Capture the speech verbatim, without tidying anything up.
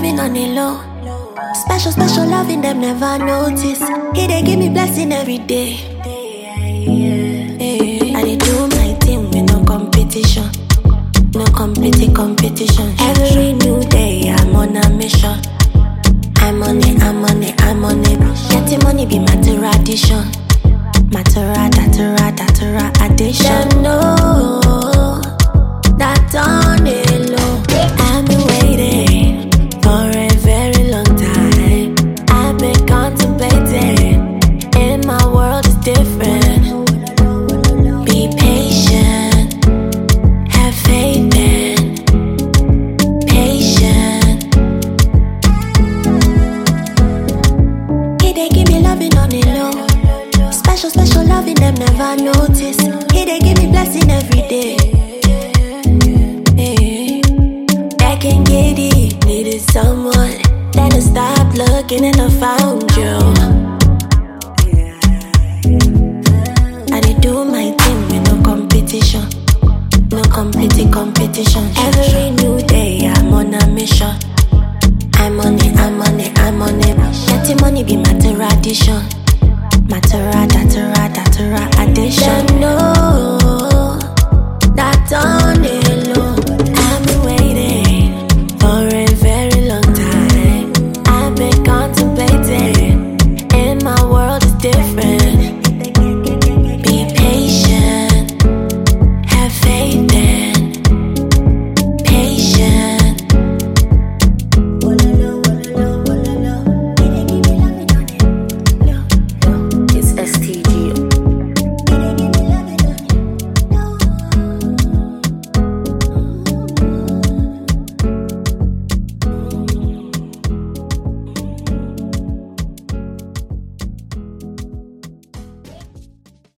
loving on the low. Special, special loving them never notice. He they give me blessing every day. I dey do my thing with no competition. No competi competition. Every new day I'm on a mission. I'm on it, I'm on it, I'm on it. Getting money be my tradition. Matera, datera, datera, addition. Them know that on it low. I've been waiting for a very long time. I've been contemplating. In my world is different. Be patient. Have faith in. Patient. He they give me loving on the low. Special, special loving them never notice. He they give me blessing every day. Back in giddy, needed someone. Then I stopped looking and I found you. I did do my thing with no competition. No competi competition. Every new day I'm on a mission. I'm on it, I'm on it, I'm on it. Getting money be my tradition. Matera, datera, datera, addition. Them know